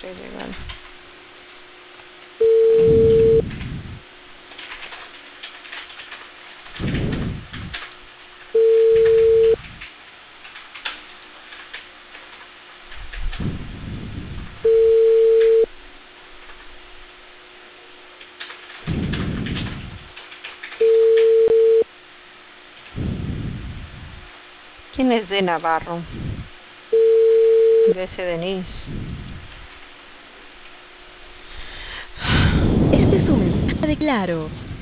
que llegar. ¿Quién es de Navarro? De ese Denise. Este es un mensaje de Claro.